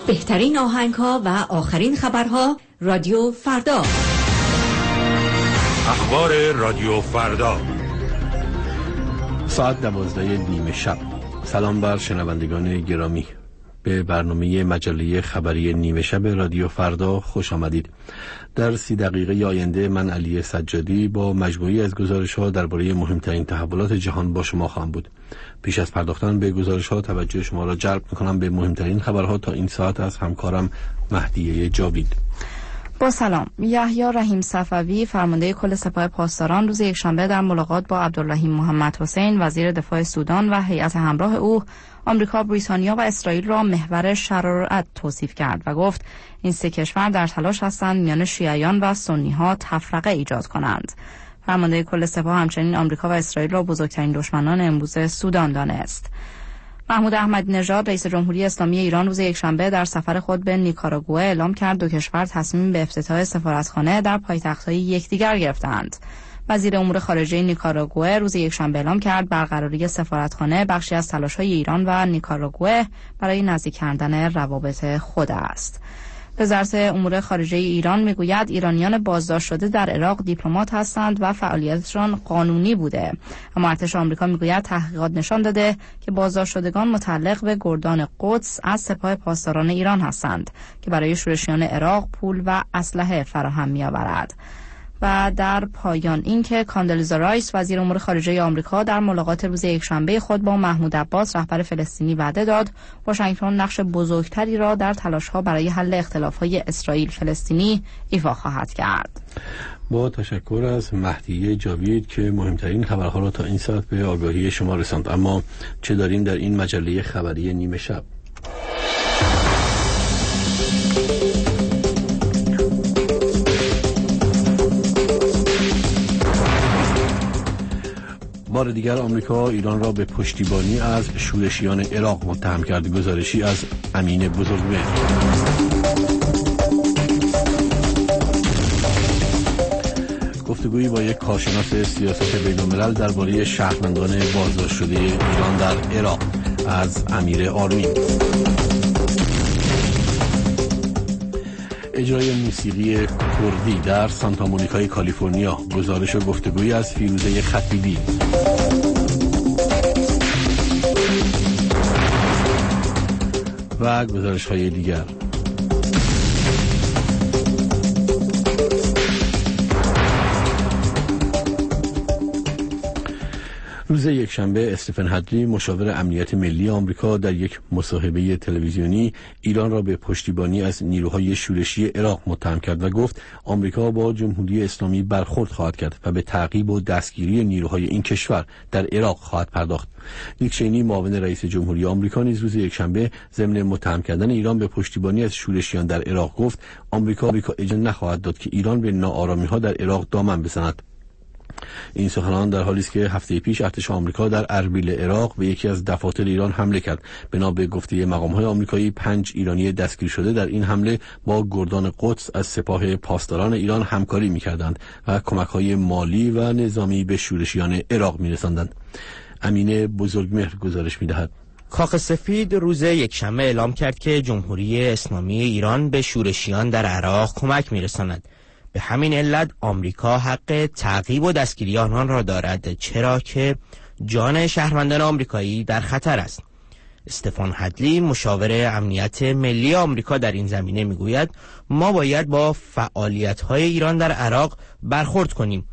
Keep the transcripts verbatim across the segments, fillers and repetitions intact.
بهترین آهنگ‌ها و آخرین خبرها رادیو فردا. اخبار رادیو فردا ساعت دوازده نیمه شب. سلام بر شنوندگان گرامی، به برنامه مجله خبری نیمه شب رادیو فردا خوش آمدید. در سی دقیقه آینده من علی سجادی با مجموعی از گزارش‌ها درباره مهمترین تحولات جهان با شما خواهم بود. پیش از پرداختن به گزارش‌ها توجه شما را جلب می‌کنم به مهمترین خبرها تا این ساعت از همکارم مهدیه جاوید. با سلام. یحیی رحیم صفوی فرمانده کل سپاه پاسداران روز یکشنبه در ملاقات با عبدالرحیم محمد حسین وزیر دفاع سودان و هیئت همراه او آمریکا، بریتانیا و اسرائیل را محور شرارت توصیف کرد و گفت این سه کشور در تلاش هستند میان شیعیان و سنی‌ها تفرقه ایجاد کنند. فرمانده کل سپاه همچنین آمریکا و اسرائیل را بزرگترین دشمنان امروز سودان دانست. محمود احمدی نژاد رئیس جمهوری اسلامی ایران روز یکشنبه در سفر خود به نیکاراگوئه اعلام کرد دو کشور تصمیم به افتتاح سفارتخانه در پایتخت‌های یکدیگر گرفتند. وزیر امور خارجه نیکاراگوئه روز یکشنبه اعلام کرد برقراری سفارتخانه بخشی از تلاش‌های ایران و نیکاراگوئه برای نزدیک کردن روابط خود است. وزارت امور خارجه ایران میگوید ایرانیان بازداشت شده در عراق دیپلمات هستند و فعالیتشان قانونی بوده، اما ارتش آمریکا میگوید تحقیقات نشان داده که بازداشت شدگان متعلق به گردان قدس از سپاه پاسداران ایران هستند که برای شورشیان عراق پول و اسلحه فراهم می‌آورد. و در پایان اینکه کاندلیزا رایس وزیر امور خارجه آمریکا در ملاقات روز یکشنبه خود با محمود عباس رهبر فلسطینی وعده داد واشنگتن نقش بزرگتری را در تلاش‌ها برای حل اختلاف‌های اسرائیل فلسطینی ایفا خواهد کرد. با تشکر از مهدیه جاوید که مهمترین خبرها را تا این ساعت به آگاهی شما رساند. اما چه داریم در این مجله خبری نیمه شب؟ بار دیگر آمریکا ایران را به پشتیبانی از شورشیان عراق متهم کرد. گزارشی از امین بزرگمهر. گفتگویی با یک کارشناس سیاست بین‌الملل درباره شهروندان بازداشت شده ایران در عراق از امیر آرمین. اجرای موسیقی کردی در سانتا مونیکای کالیفرنیا. گزارش و گفتگویی از فیروزه خطیبی. و گزارش‌های دیگر. روز یکشنبه استفن هدلی مشاور امنیت ملی آمریکا در یک مصاحبه تلویزیونی ایران را به پشتیبانی از نیروهای شورشی عراق متهم کرد و گفت آمریکا با جمهوری اسلامی برخورد خواهد کرد و به تعقیب و دستگیری نیروهای این کشور در عراق خواهد پرداخت. دیک چینی معاون رئیس جمهوری آمریکا نیز روز یکشنبه ضمن متهم کردن ایران به پشتیبانی از شورشیان در عراق گفت آمریکا آمریکا اجازه نخواهد داد که ایران به ناآرامی‌ها در عراق دامن بزند. این سخنان در حالی است که هفته پیش ارتش آمریکا در اربیل عراق به یکی از دفاتر ایران حمله کرد. بنا به گفته مقام‌های آمریکایی پنج ایرانی دستگیر شده در این حمله با گردان قدس از سپاه پاسداران ایران همکاری می‌کردند و کمک‌های مالی و نظامی به شورشیان عراق می‌رساندند. امین بزرگمهر گزارش می‌دهد. کاخ سفید روز یکشنبه اعلام کرد که جمهوری اسلامی ایران به شورشیان در عراق کمک می‌رساند. به همین علت آمریکا حق تعقیب و دستگیری آنان را دارد، چرا که جان شهروندان آمریکایی در خطر است. استفان هدلی مشاور امنیت ملی آمریکا در این زمینه میگوید ما باید با فعالیت‌های ایران در عراق برخورد کنیم.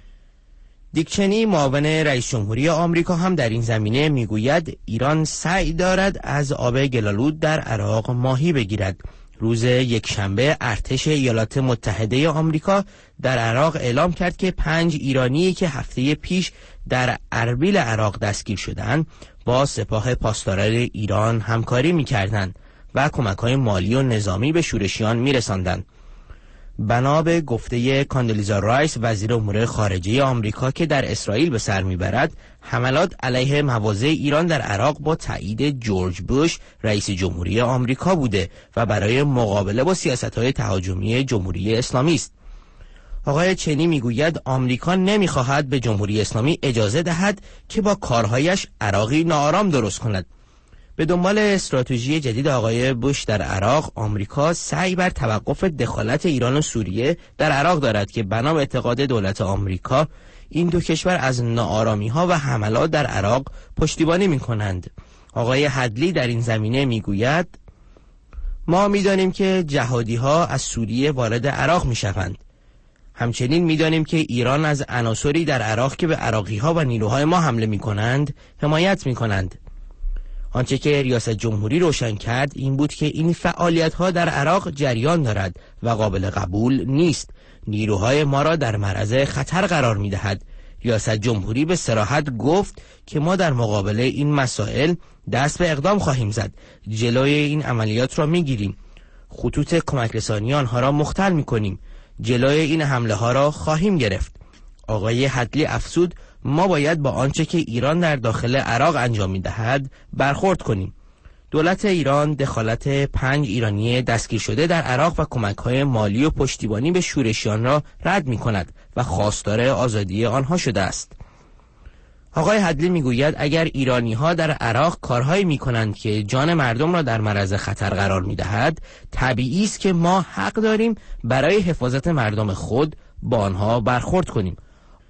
دیک چینی معاون رئیس جمهوری آمریکا هم در این زمینه میگوید ایران سعی دارد از آب گلالود در عراق ماهی بگیرد. روز یکشنبه ارتش ایالات متحده آمریکا در عراق اعلام کرد که پنج ایرانی که هفته پیش در اربیل عراق دستگیر شدند با سپاه پاسداران ایران همکاری می‌کردند و کمک‌های مالی و نظامی به شورشیان می‌رساندند. بنا به گفته کاندلیزا رایس وزیر امور خارجه آمریکا که در اسرائیل به سر میبرد، حملات علیه مواضع ایران در عراق با تایید جورج بوش رئیس جمهوری آمریکا بوده و برای مقابله با سیاست‌های تهاجمی جمهوری اسلامی است. آقای چینی میگوید آمریکا نمیخواهد به جمهوری اسلامی اجازه دهد که با کارهایش عراقی ناآرام درست کند. به دنبال استراتژی جدید آقای بوش در عراق، آمریکا سعی بر توقف دخالت ایران و سوریه در عراق دارد که بنا به اعتقاد دولت آمریکا این دو کشور از ناآرامی‌ها و حملات در عراق پشتیبانی می‌کنند. آقای هدلی در این زمینه می‌گوید ما می‌دانیم که جهادی‌ها از سوریه وارد عراق می‌شوند. همچنین می‌دانیم که ایران از عناصری در عراق که به عراقی‌ها و نیروهای ما حمله می‌کنند حمایت می‌کنند. آنچه که ریاست جمهوری روشن کرد این بود که این فعالیت‌ها در عراق جریان دارد و قابل قبول نیست. نیروهای ما را در معرض خطر قرار می‌دهد. ریاست جمهوری به صراحت گفت که ما در مقابل این مسائل دست به اقدام خواهیم زد. جلوی این عملیات را می‌گیریم. خطوط کمک رسانی آنها را مختل می‌کنیم. جلوی این حمله ها را خواهیم گرفت. آقای هدلی افزود ما باید با آنچه که ایران در داخل عراق انجام می‌دهد برخورد کنیم. دولت ایران دخالت پنج ایرانی دستگیر شده در عراق و کمک‌های مالی و پشتیبانی به شورشیان را رد می‌کند و خواستار آزادی آنها شده است. آقای هدلی می‌گوید اگر ایرانی‌ها در عراق کارهایی می‌کنند که جان مردم را در معرض خطر قرار می‌دهد، طبیعی است که ما حق داریم برای حفاظت مردم خود با آنها برخورد کنیم.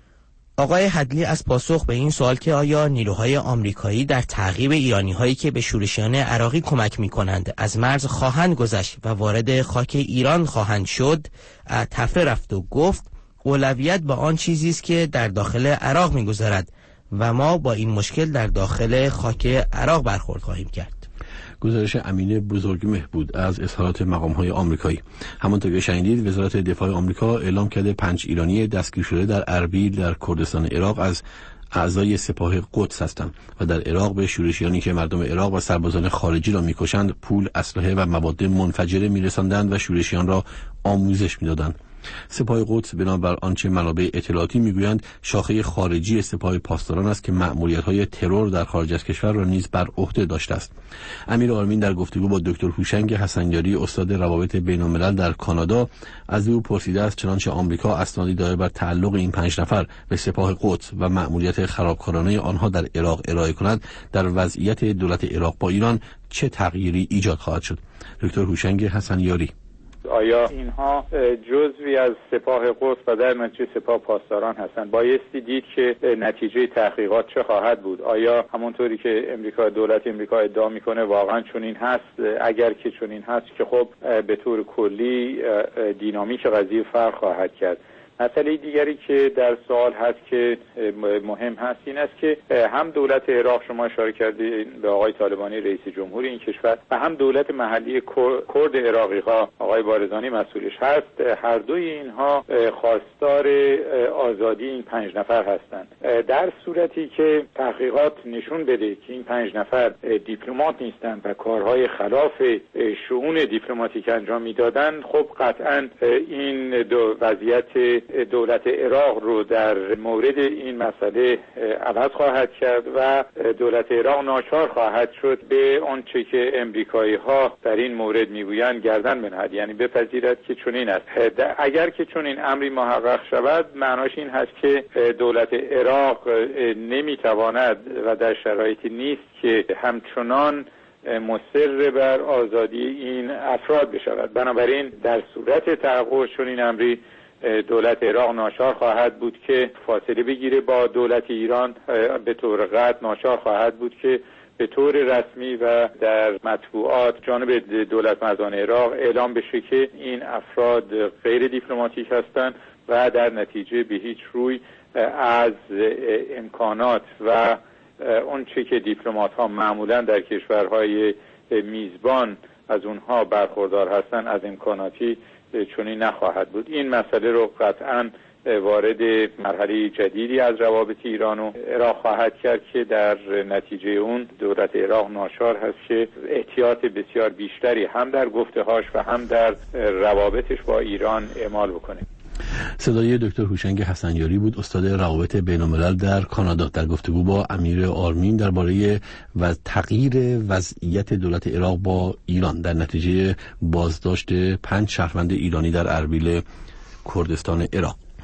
آقای هدلی از پاسخ به این سوال که آیا نیروهای آمریکایی در تعقیب ایرانی‌هایی که به شورشیان عراقی کمک می‌کنند از مرز خواهند گذشت و وارد خاک ایران خواهند شد، تفره رفت و گفت اولویت با آن چیزی است که در داخل عراق می‌گذرد و ما با این مشکل در داخل خاک عراق برخورد خواهیم کرد. گزارش امین بزرگمه بود از اظهارات مقام‌های آمریکایی. همانطور که شنیدید وزارت دفاع آمریکا اعلام کرده پنج ایرانی دستگیر شده در اربیل در کردستان عراق از اعضای سپاه قدس هستند و در عراق به شورشیانی که مردم عراق و سربازان خارجی را می‌کشند پول، اسلحه و مواد منفجره می‌رساندند و شورشیان را آموزش می‌دادند. سپاه قدس بنابر آنچه منابع اطلاعاتی میگویند شاخه خارجی سپاه پاسداران است که مأموریت‌های ترور در خارج از کشور را نیز بر عهده داشته است. امیر آرمین در گفتگو با دکتر هوشنگ حسنیاری استاد روابط بین‌الملل در کانادا از او پرسیده است چنانچه آمریکا اسنادی داره بر تعلق این پنج نفر به سپاه قدس و مأموریت خرابکارانه آنها در عراق ارائه کند در وضعیت دولت عراق با ایران چه تغییری ایجاد خواهد شد. دکتر هوشنگ حسنیاری: آیا اینها جزوی از سپاه قدس و در نتیجه سپاه پاسداران هستند؟ بایستی دید که نتیجه تحقیقات چه خواهد بود. آیا همونطوری که امریکا دولت امریکا ادعا میکنه واقعا چنین هست؟ اگر که چنین هست که خب به طور کلی دینامیک قضیه فرق خواهد کرد. مسئله دیگری که در سوال هست که مهم هست این است که هم دولت عراق، شما اشاره کردید به آقای طالبانی رئیس جمهوری این کشور، و هم دولت محلی کرد عراقی ها آقای بارزانی مسئولش هست، هر دوی اینها خواستار آزادی این پنج نفر هستند. در صورتی که تحقیقات نشون بده که این پنج نفر دیپلمات نیستند و کارهای خلاف شؤون دیپلماتیک انجام میدادند، خب قطعا این دو وضعیت دولت عراق رو در مورد این مسئله عوض خواهد کرد و دولت عراق ناچار خواهد شد به آنچه که امریکایی ها در این مورد میگویند گردن بنهد، یعنی بپذیرد که چنین است. اگر که چنین امری محقق شود معناش این هست که دولت عراق نمیتواند و در شرایطی نیست که همچنان مصر بر آزادی این افراد بشود. بنابراین در صورت تحقق چنین امری دولت عراق ناچار خواهد بود که فاصله بگیره با دولت ایران، به طور قطع ناچار خواهد بود که به طور رسمی و در مطبوعات جانب دولت مردان عراق اعلام بشه که این افراد غیر دیپلماتیک هستند و در نتیجه به هیچ روی از امکانات و اونچه که دیپلمات ها معمولا در کشورهای میزبان از اونها برخوردار هستند از امکاناتی چنین نخواهد بود. این مسئله رو قطعاً وارد مرحله جدیدی از روابط ایران و عراق خواهد کرد که در نتیجه اون دولت عراق ناچار هست که احتیاط بسیار بیشتری هم در گفته‌هاش و هم در روابطش با ایران اعمال بکنه. صدای دکتر هوشنگ حسنیاری بود، استاد روابط بین‌الملل در کانادا، در گفتگو با امیر آرمین درباره و تغییر وضعیت دولت عراق با ایران در نتیجه بازداشت پنج شهروند ایرانی در اربیل کردستان عراق.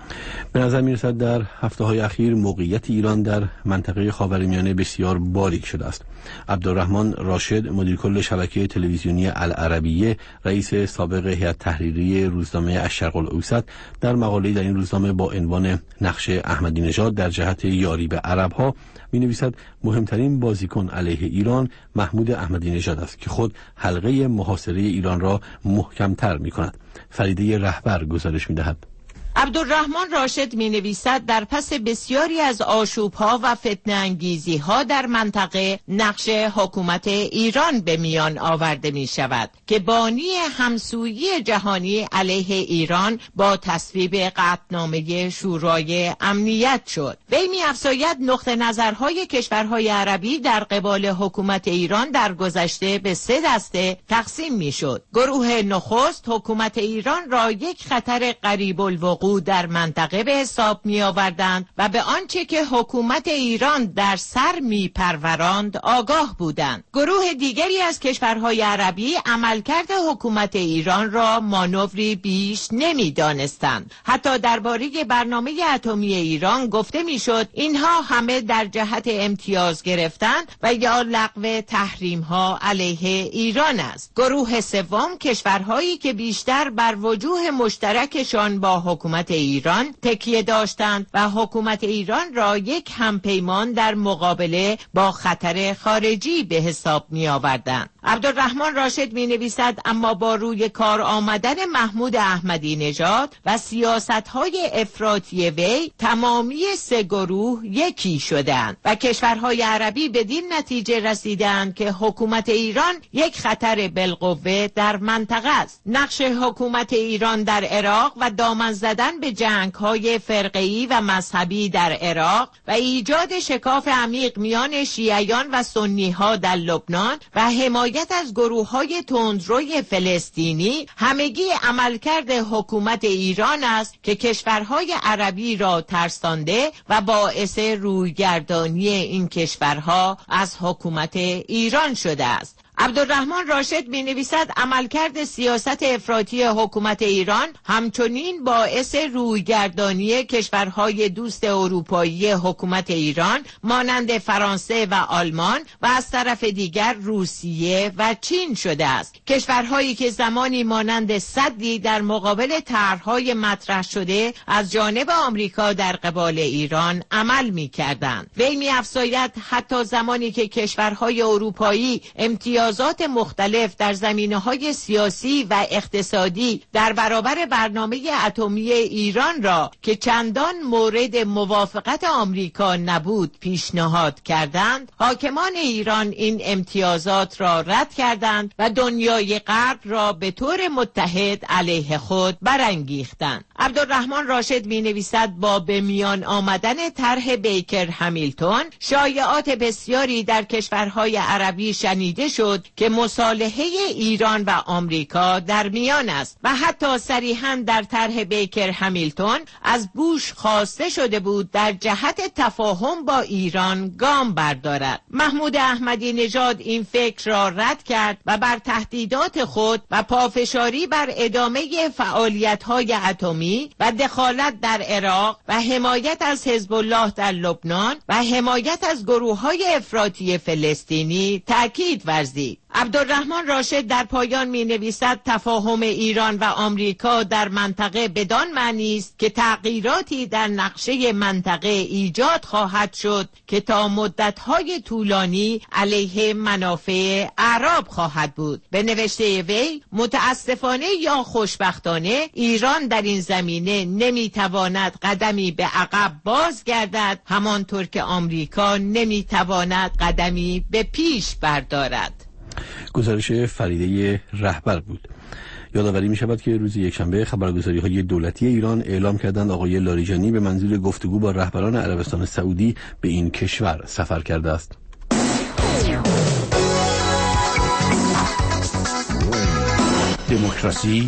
به نظر می‌رسد در هفته‌های اخیر موقعیت ایران در منطقه خاورمیانه بسیار باریک شده است. عبدالرحمن راشد، مدیر کل شبکه تلویزیونی العربیه، رئیس سابق هیئت تحریریه روزنامه الشرق الاوسط، در مقاله‌ای در این روزنامه با عنوان نقش احمدی نژاد در جهت یاری به عرب‌ها می‌نویسد مهمترین بازیکن علیه ایران محمود احمدی نژاد است که خود حلقه محاصره ایران را محکم‌تر می‌کند. فریده رهبر گزارش می‌دهد. عبدالرحمن راشد می نویسد در پس بسیاری از آشوب‌ها و فتنه انگیزی‌ها در منطقه نقش حکومت ایران به میان آورده می شود که بانی همسویی جهانی علیه ایران با تصویب قطعنامه شورای امنیت شد. وی می افزاید نقطه نظرهای کشورهای عربی در قبال حکومت ایران در گذشته به سه دسته تقسیم می شد. گروه نخست حکومت ایران را یک خطر قریب الوقوع در منطقه به حساب می آوردند و به آنچه که حکومت ایران در سر می پروراند آگاه بودند. گروه دیگری از کشورهای عربی عملکرد حکومت ایران را مانوری بیش نمی دانستند. حتی درباره برنامه اتمی ایران گفته می شد اینها همه در جهت امتیاز گرفتن و یا لغو تحریم ها علیه ایران است. گروه سوم کشورهایی که بیشتر بر وجوه مشترکشان با حکومت ایران تکیه داشتند و حکومت ایران را یک همپیمان در مقابله با خطر خارجی به حساب می آوردند. عبدالرحمن راشد می نویسد اما با روی کار آمدن محمود احمدی نژاد و سیاست‌های افراطی وی تمامی سه گروه یکی شدند و کشورهای عربی بدین نتیجه رسیدند که حکومت ایران یک خطر بالقوه در منطقه است. نقش حکومت ایران در عراق و دامن زدن به جنگ‌های فرقه‌ای و مذهبی در عراق و ایجاد شکاف عمیق میان شیعیان و سنی‌ها در لبنان و حمایت از گروه‌های تندروی فلسطینی همگی عملکرد حکومت ایران است که کشورهای عربی را ترسانده و باعث رویگردانی این کشورها از حکومت ایران شده است. عبدالرحمن راشد می نویسد عملکرد سیاست افراطی حکومت ایران همچنین باعث رویگردانی کشورهای دوست اروپایی حکومت ایران مانند فرانسه و آلمان و از طرف دیگر روسیه و چین شده است. کشورهایی که زمانی مانند سدی در مقابل طرح‌های مطرح شده از جانب آمریکا در قبال ایران عمل می کردند. وی می افزاید حتی زمانی که کشورهای اروپایی امتیاز امتیازات مختلف در زمینه‌های سیاسی و اقتصادی در برابر برنامه اتمی ایران را که چندان مورد موافقت آمریکا نبود پیشنهاد کردند، حاکمان ایران این امتیازات را رد کردند و دنیای غرب را به طور متحد علیه خود برانگیختند. عبدالرحمن راشد می‌نویسد با به میان آمدن طرح بیکر همیلتون شایعات بسیاری در کشورهای عربی شنیده شد که مصالحه ایران و آمریکا در میان است و حتی صریحاً در طرح بیکر همیلتون از بوش خواسته شده بود در جهت تفاهم با ایران گام بردارد. محمود احمدی نژاد این فکر را رد کرد و بر تهدیدات خود و پافشاری بر ادامه فعالیت‌های اتمی و دخالت در عراق و حمایت از حزب الله در لبنان و حمایت از گروه‌های افراطی فلسطینی تأکید ورزید. عبدالرحمن راشد در پایان می نویسد تفاهم ایران و آمریکا در منطقه بدان معنی است که تغییراتی در نقشه منطقه ایجاد خواهد شد که تا مدت‌های طولانی علیه منافع اعراب خواهد بود. به نوشته وی متاسفانه یا خوشبختانه ایران در این زمینه نمی تواند قدمی به عقب بازگردد، همانطور که آمریکا نمی تواند قدمی به پیش بردارد. گزارش فریده رهبر بود. یادآوری می شود که روز یکشنبه خبرگزاری های دولتی ایران اعلام کردند آقای لاریجانی به منظور گفتگو با رهبران عربستان سعودی به این کشور سفر کرده است. دموکراسی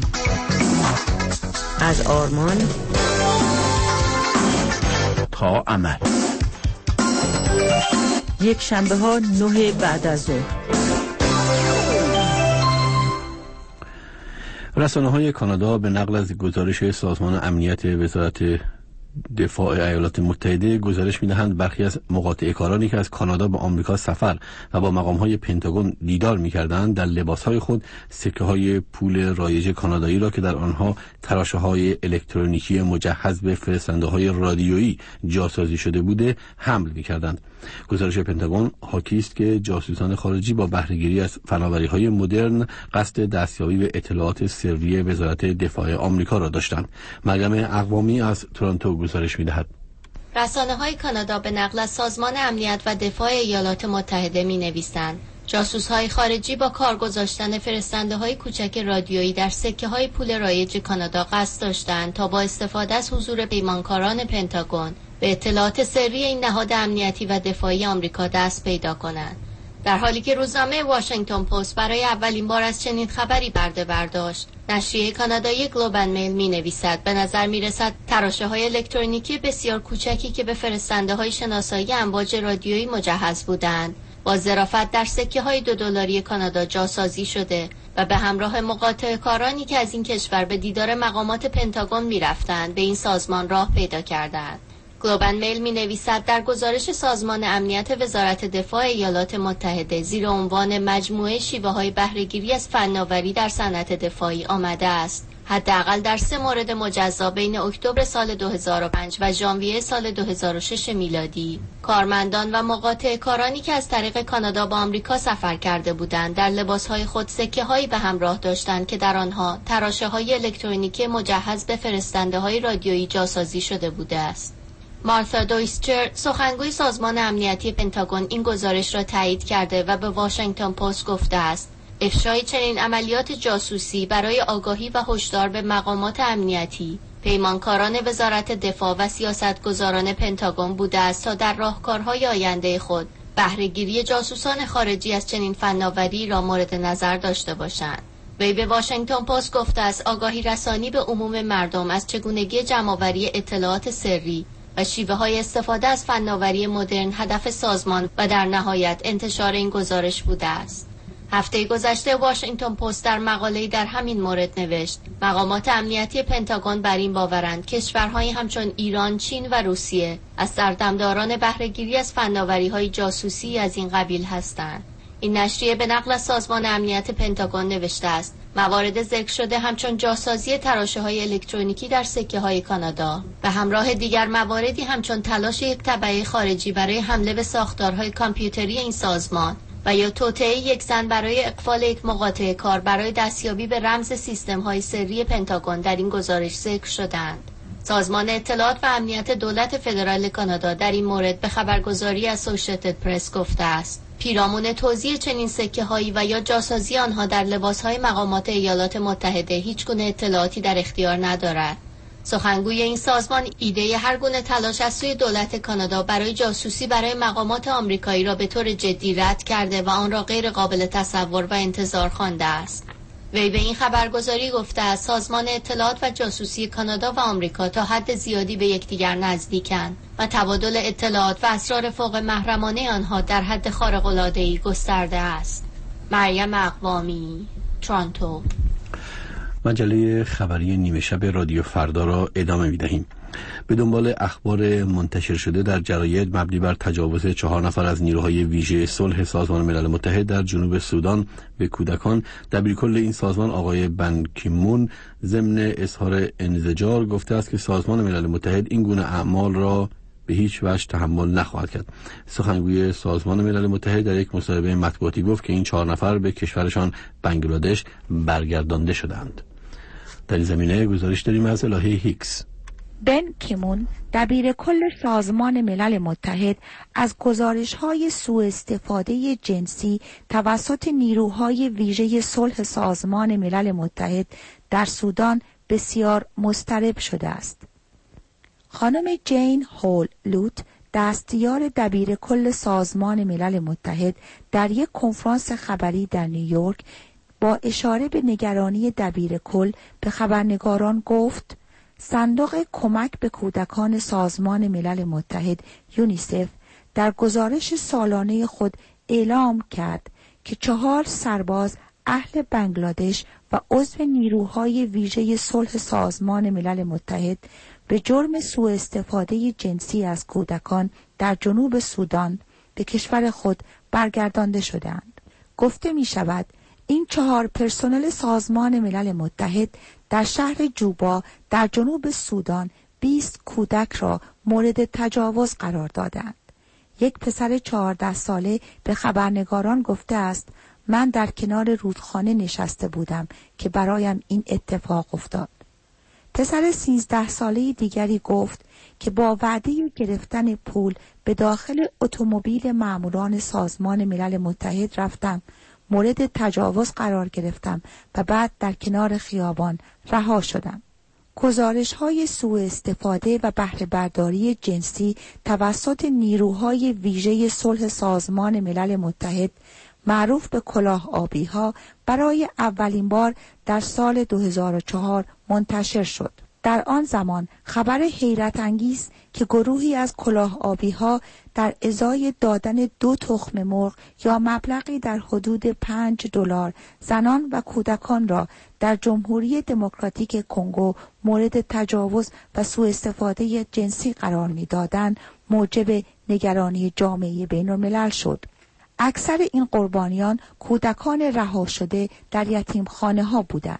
از آرمان تا عمل. یک شنبه ها نه بعد از ظهر. رسانه‌های کانادا به نقل از گزارش سازمان امنیت وزارت دفاع ایالات متحده گزارش می‌دهند برخی از مقاطعه کارانی که از کانادا به آمریکا سفر و با مقام‌های پنتاگون دیدار می‌کردند در لباس‌های خود سکه‌های پول رایج کانادایی را که در آنها تراشه‌های الکترونیکی مجهز به فرستنده‌های رادیویی جاسازی شده بوده حمل می‌کردند. گزارش پنتاگون حاکی است که جاسوسان خارجی با بهره‌گیری از فناوری‌های مدرن قصد دستیابی به اطلاعات سری وزارت دفاع آمریکا را داشتند. مریم اقوامی از تورنتو گزارش می‌دهد. رسانه‌های کانادا به نقل از سازمان امنیت و دفاع ایالات متحده می‌نویسند جاسوس‌های خارجی با کار گذاشتن فرستنده‌های کوچک رادیویی در سکه‌های پول رایج کانادا قصد داشتند تا با استفاده از حضور پیمانکاران پنتاگون به اطلاعات سری این نهاد امنیتی و دفاعی آمریکا دست پیدا کنند. در حالی که روزنامه واشنگتن پست برای اولین بار از چنین خبری برده برداشت، نشریه کانادایی گلوبال میل می نویسد به نظر می رسد تراشه های الکترونیکی بسیار کوچکی که به فرستنده های شناسایی امواج رادیویی مجهز بودند با ظرافت در سکه های دو دلاری کانادا جاسازی شده و به همراه مقاطعه کارانی که از این کشور به دیدار مقامات پنتاگون می رفتند به این سازمان راه پیدا کردند. گلوبال میل می نویسد در گزارش سازمان امنیت وزارت دفاع ایالات متحده زیر عنوان مجموعه شیوه های بهره‌گیری از فناوری در صنعت دفاعی آمده است حداقل در سه مورد مجزا بین اکتبر سال دو هزار و پنج و ژانویه سال دو هزار و شش میلادی کارمندان و مقاطعه کارانی که از طریق کانادا به آمریکا سفر کرده بودند در لباسهای خود سکه‌هایی به همراه داشتند که در آنها تراشه‌های الکترونیکی مجهز به فرستنده‌های رادیویی جاسازی شده بوده است. مارتا دویسچر سخنگوی سازمان امنیتی پنتاگون این گزارش را تایید کرده و به واشنگتن پست گفته است افشای چنین عملیات جاسوسی برای آگاهی و هشدار به مقامات امنیتی، پیمانکاران وزارت دفاع و سیاستگزاران پنتاگون بوده است تا در راهکارهای آینده خود بهره‌گیری جاسوسان خارجی از چنین فناوری را مورد نظر داشته باشند. وی به واشنگتن پست گفته است آگاهی رسانی به عموم مردم از چگونگی جمع‌آوری اطلاعات سری و شیوه های استفاده از فناوری مدرن هدف سازمان و در نهایت انتشار این گزارش بوده است. هفته گذشته واشنگتن پست در مقاله‌ای در همین مورد نوشت مقامات امنیتی پنتاگون بر این باورند کشورهایی همچون ایران، چین و روسیه از سردمداران بهره‌گیری از فناوری‌های جاسوسی از این قبیل هستند. این نشریه به نقل از سازمان امنیت پنتاگون نوشته است موارد ذکر شده همچون جاسازی تراشه‌های الکترونیکی در سکه‌های کانادا و همراه دیگر مواردی همچون تلاش یک تبعه خارجی برای حمله به ساختارهای کامپیوتری این سازمان و یا توطئه یک زن برای اغفال یک مقاطعه کار برای دستیابی به رمز سیستم‌های سری پنتاگون در این گزارش ذکر شدند. سازمان اطلاعات و امنیت دولت فدرال کانادا در این مورد به خبرگزاری اسوسییتد پرس گفته است پیرامون توزیع چنین سکه‌هایی و یا جاسازی آنها در لباس‌های مقامات ایالات متحده هیچگونه اطلاعاتی در اختیار ندارد. سخنگوی این سازمان ایده هر گونه تلاش از سوی دولت کانادا برای جاسوسی برای مقامات آمریکایی را به طور جدی رد کرده و آن را غیر قابل تصور و انتظار خوانده است. وی به این خبرگزاری گفته است سازمان اطلاعات و جاسوسی کانادا و آمریکا تا حد زیادی به یکدیگر نزدیکند و تبادل اطلاعات و اسرار فوق محرمانه آنها در حد خارق‌العاده‌ای گسترده است. مریم اقوامی، تورنتو. مجله خبری نیمه شب رادیو فردا را ادامه می‌دهیم. به دنبال اخبار منتشر شده در جراید مبنی بر تجاوز چهار نفر از نیروهای ویژه صلح سازمان ملل متحد در جنوب سودان به کودکان، دبیرکل این سازمان آقای بن کی مون ضمن اظهار انزجار گفته است که سازمان ملل متحد این گونه اعمال را به هیچ وجه تحمل نخواهد کرد. سخنگوی سازمان ملل متحد در یک مصاحبه مطبوعاتی گفت که این چهار نفر به کشورشان بنگلادش برگردانده شدند. در این زمینه گزارش داریم از الهه هیکس. بن کی مون دبیر کل سازمان ملل متحد از گزارش‌های سوء استفاده جنسی توسط نیروهای ویژه صلح سازمان ملل متحد در سودان بسیار مضطرب شده است. خانم جین هول لوت دستیار دبیر کل سازمان ملل متحد در یک کنفرانس خبری در نیویورک با اشاره به نگرانی دبیر کل به خبرنگاران گفت صندوق کمک به کودکان سازمان ملل متحد یونیسف در گزارش سالانه خود اعلام کرد که چهار سرباز اهل بنگلادش و عضو نیروهای ویژه صلح سازمان ملل متحد به جرم سوء استفاده جنسی از کودکان در جنوب سودان به کشور خود برگردانده شدند. گفته می شود این چهار پرسنل سازمان ملل متحد در شهر جوبا در جنوب سودان بیست کودک را مورد تجاوز قرار دادند. یک پسر چهارده ساله به خبرنگاران گفته است من در کنار رودخانه نشسته بودم که برایم این اتفاق افتاد. پسر سیزده ساله دیگری گفت که با وعده گرفتن پول به داخل اتومبیل ماموران سازمان ملل متحد رفتم، مورد تجاوز قرار گرفتم و بعد در کنار خیابان رها شدم. گزارش‌های سوء استفاده و بهره برداری جنسی توسط نیروهای ویژه صلح سازمان ملل متحد معروف به کلاه آبی‌ها برای اولین بار در سال دو هزار و چهار منتشر شد. در آن زمان خبر حیرت انگیز که گروهی از کلاه آبی‌ها در ازای دادن دو تخم مرغ یا مبلغی در حدود پنج دلار زنان و کودکان را در جمهوری دموکراتیک کنگو مورد تجاوز و سوء استفاده جنسی قرار می‌دادند موجب نگرانی جامعه بین‌الملل شد. اکثر این قربانیان کودکان رها شده در یتیمخانه‌ها بودند.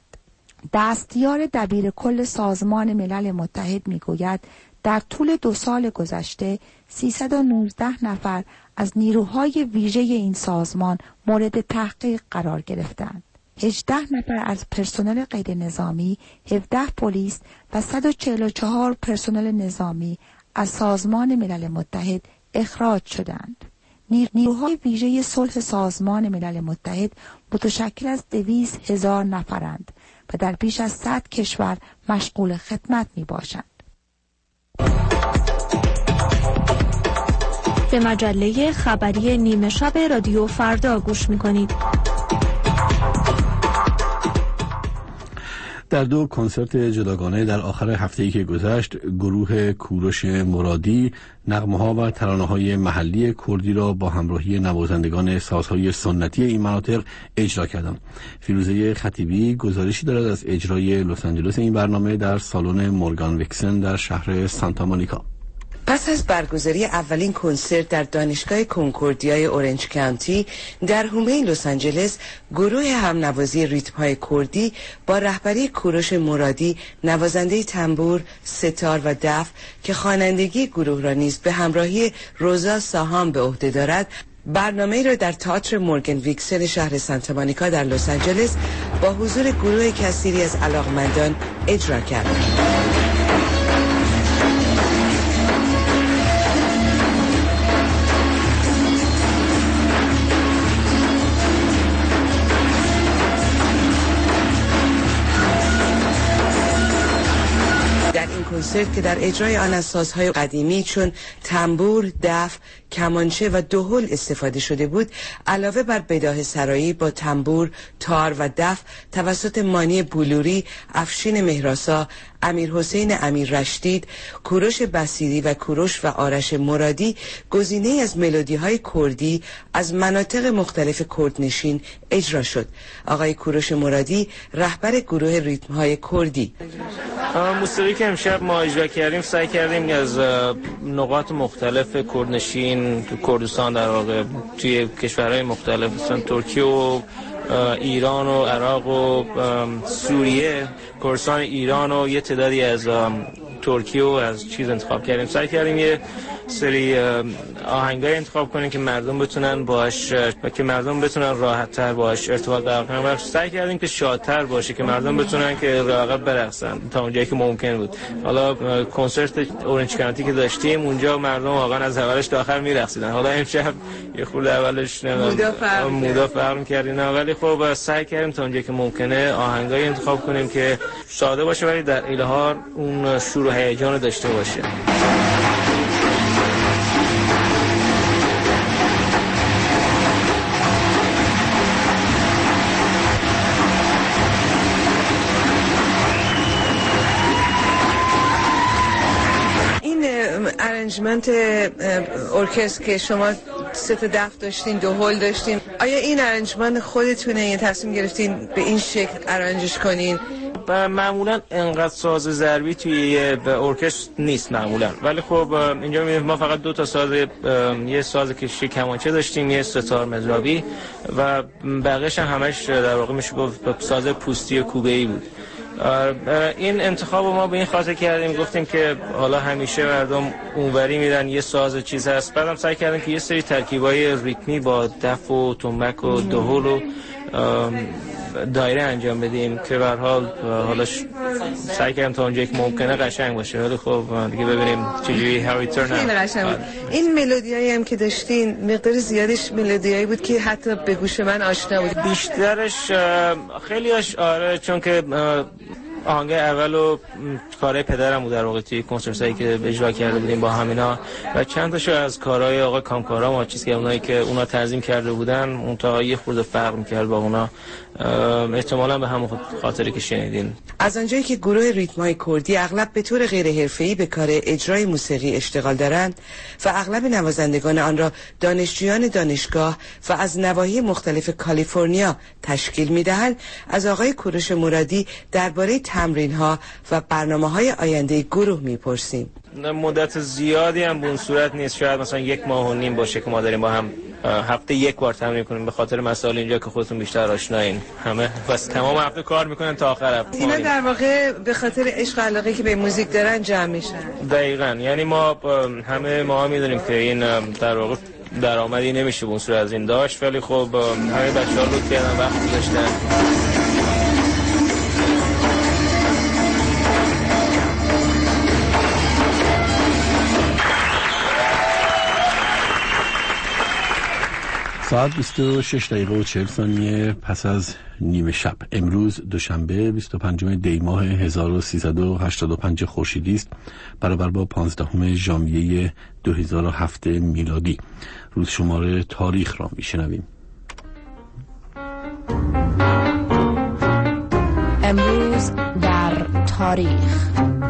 دستیار دبیر کل سازمان ملل متحد میگوید در طول دو سال گذشته سیصد و نوزده نفر از نیروهای ویژه این سازمان مورد تحقیق قرار گرفتند. هجده نفر از پرسنل غیر نظامی، هفده پلیس و صد و چهل و چهار پرسنل نظامی از سازمان ملل متحد اخراج شدند. نیروهای ویژه صلح سازمان ملل متحد متشکل از دویست هزار نفرند و در بیش از صد کشور مشغول خدمت می باشند. به مجله خبری نیمه شب رادیو فردا گوش می کنید. در دو کنسرت جداگانه در آخر هفته‌ای که گذشت، گروه کوروش مرادی نغمه‌ها و ترانه‌های محلی کردی را با همراهی نوازندگان سازهای سنتی این مناطق اجرا کردند. فیروزه خطیبی گزارشی دارد از اجرای لس آنجلس این برنامه در سالن مورگان ویکسن در شهر سانتا مونیکا. پس از برگزاری اولین کنسرت در دانشگاه کنکوردیای اورنج کانتی در حومه لس آنجلس، گروه همنوازی ریتم‌های کردی با رهبری کوروش مرادی، نوازنده تنبور، ستار و دف که خوانندگی گروه را نیز به همراهی روزا ساهام به عهده دارد، برنامه را در تئاتر مورگان ویکسن شهر سانتا مونیکا در لس آنجلس با حضور گروه کثیری از علاقمندان اجرا کرد. کنسرت که در اجرای آن از سازهای قدیمی چون تنبور، دف، کمانچه و دهل استفاده شده بود، علاوه بر بداهه سرایی با تنبور، تار و دف توسط مانی بولوری، افشین مهراسا، امیر حسین امیر رشدید، کوروش بصیری و کوروش و آرش مرادی گزینه از ملودی های کردی از مناطق مختلف کردنشین اجرا شد. آقای کوروش مرادی رهبر گروه ریتم های کردی: موسیقی که امشب ما اجرا کردیم سعی کردیم از نقاط مختلف کردنشین تو کردستان در واقع توی کشورهای مختلف مثلا ترکیه و ایران و عراق و سوریه، کردستان ایران و یه تعدادی از ترکیه و از چیز انتخاب کردیم. سعی کردیم یه سری آهنگای انتخاب کنیم که مردم بتونن باش و که مردم بتونن راحت تر باش ارتباط برقرار کنن. سعی کردیم که شادتر باشه که مردم بتونن که راحت برقصن تا اونجایی که ممکن بود. حالا کنسرت اورنج کانتی که داشتیم اونجا مردم واقعا از اولش تا آخر میرقصیدن. حالا امشب یه خورده اولش نمیدونم مودا فرق کردیم، ولی خب سعی کردیم تا اونجایی که ممکنه آهنگای انتخاب کنیم که ساده باشه ولی در عین حال اون شور و هیجان داشته باشه. ارنجمنت ارکستر که شما سه تا دف داشتین، دو هول داشتین. آیا این ارنجمنت خودتونه یا تصمیم گرفتین به این شکل ارنجش کنین؟ معمولا انقدر ساز ضربی توی ارکستر نیست معمولا، ولی خب اینجا می‌بینیم ما فقط دو تا ساز، یه ساز کشتی کمانچه داشتیم، یه ستار مضربی و بقیه‌اش هم همش در واقع میشه گفت ساز پوستی و کوبه‌ای بود. این انتخاب ما به این خاطر کردیم، گفتیم که حالا همیشه مردم اونوری میرن یه ساز چیز هست، بعدم سعی کردیم که یه سری ترکیبای ریتمی با دف و تنبک و دهل و دایره انجام بدیم که به هر حال حالا سعی کردیم تا اونجایی که ممکنه قشنگ باشه، ولی خب دیگه ببینیم چجوری هاوی ترن اوت. این ملودیایی هم که داشتین مقدار زیادش ملودیایی بود که حتی به گوش من آشنا بود. بیشترش خیلیش آره، چون که آهنگ اول و کارهای پدرم بود در واقع توی کنسرتایی که اجرا کرده بودیم با همینا و چند تاشو از کارهای آقا کامکارا ما چیزی که اونایی که اونا تنظیم کرده بودن اون تا یه خورده فرق می‌کرد با اونا، احتمالاً به همون خاطری که شنیدین. از آنجایی که گروه ریتمای کردی اغلب به طور غیر حرفه‌ای به کار اجرای موسیقی اشتغال دارند و اغلب نوازندگان آن را دانشجویان دانشگاه و از نواحی مختلف کالیفرنیا تشکیل می‌دهند، از آقای کوروش مرادی درباره تمرین‌ها و برنامه‌های آینده گروه می‌پرسیم. مدت زیادی هم به اون صورت نیست، شاید مثلا یک ماه و نیم باشه که ما داریم با هم هفته یک بار تمرین کنیم، به خاطر مسائل اینجا که خودتون بیشتر آشنایین. همه بس تمام هفته کار میکنن تا آخر هفته. اینا در واقع به خاطر عشق و علاقه که به موزیک دارن جمع میشن. دقیقاً، یعنی ما همه ما میدونیم که این در واقع درآمدی نمیشه به اون صورت از این داشت، ولی خب همه بچه‌ها لطف کردن وقت گذاشتن. ساعت بیست و شش دقیقه و چهل ثانیه پس از نیمه شب امروز دوشنبه بیست و پنجم دی ماه هزار و سیصد و هشتاد و پنج خورشیدی است، برابر با پانزدهم ژانویه دو هزار و هفت میلادی. روز شماره تاریخ را میشنویم. امروز در تاریخ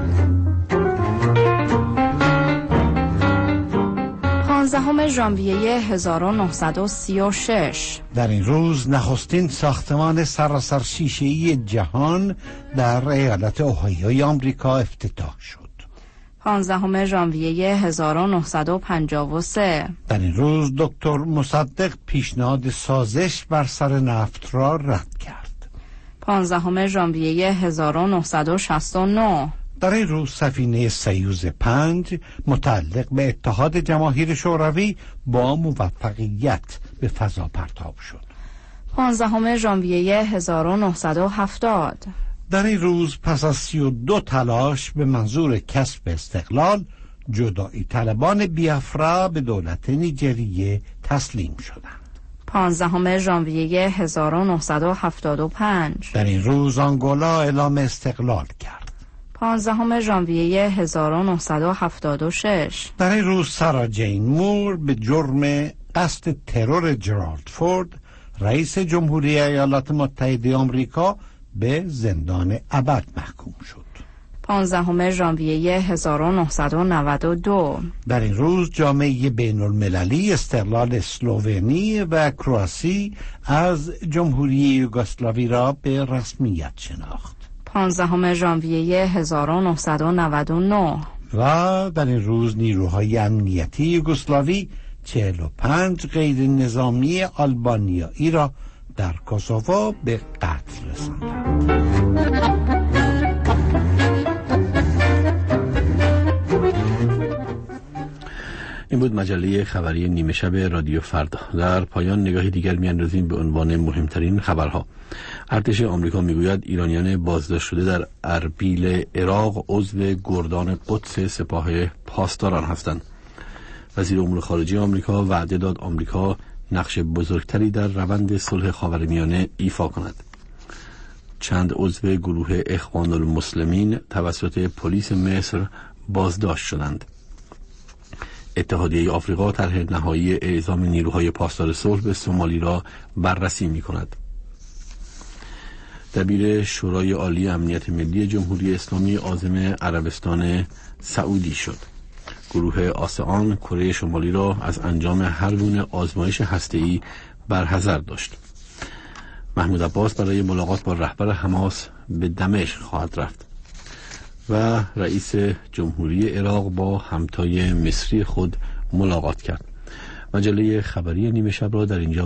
پانزدهم ژانویه هزار و نهصد و سی و شش. در این روز نخستین ساختمان سراسر شیشه‌ای جهان در ایالت اوهایوی آمریکا افتتاح شد. پانزدهم ژانویه هزار و نهصد و پنجاه و سه. در این روز دکتر مصدق پیشنهاد سازش بر سر نفت را رد کرد. پانزدهم ژانویه هزار و نهصد و شصت و نه. در این روز سفینه سیوز پنج متعلق به اتحاد جماهیر شوروی با موفقیت به فضا پرتاب شد. پانزدهم ژانویه هزار و نهصد و هفتاد. در این روز پس از سی و دو تلاش به منظور کسب استقلال، جدایی طلبان بیافرا به دولت نیجریه تسلیم شدند. پانزدهم ژانویه هزار و نهصد و هفتاد و پنج. در این روز آنگولا اعلام استقلال کرد. پانزدهم ژانویه هزار و نهصد و هفتاد و شش. در این روز سارا جین مور به جرم قصد ترور جرالد فورد، رئیس جمهوری ایالات متحده آمریکا، به زندان ابد محکوم شد. پانزدهم ژانویه هزار و نهصد و نود و دو. در این روز جامعه بین المللی استقلال اسلوونی و کرواسی از جمهوری یوگسلاوی را به رسمیت شناخت. پانزدهم ژانویه هزار و نهصد و نود و نه. و در این روز نیروهای امنیتی یوگسلاوی چهل و پنج غیر نظامی آلبانیایی را در کوسوو به قتل رساندند. این بود مجله خبری نیمه شب رادیو فردا. در پایان نگاهی دیگر میاندازیم به عنوان مهمترین خبرها. ارتش آمریکا میگوید ایرانیان بازداشت شده در اربیل عراق عضو گردان قدس سپاه پاسداران هستند. وزیر امور خارجه آمریکا وعده داد آمریکا نقش بزرگتری در روند صلح خاورمیانه ایفا کند. چند عضو گروه اخوان المسلمین توسط پلیس مصر بازداشت شدند. اتحادیه آفریقا طرح نهایی اعزام نیروهای پاسدار صلح به سومالی را بررسی می‌کند. دبیر شورای عالی امنیت ملی جمهوری اسلامی عازم عربستان سعودی شد. گروه آسئان کره شمالی را از انجام هر گونه آزمایش هسته‌ای برحذر داشت. محمود عباس برای ملاقات با رهبر حماس به دمشق خواهد رفت و رئیس جمهوری عراق با همتای مصری خود ملاقات کرد. مجله خبری نیمه شب را در اینجا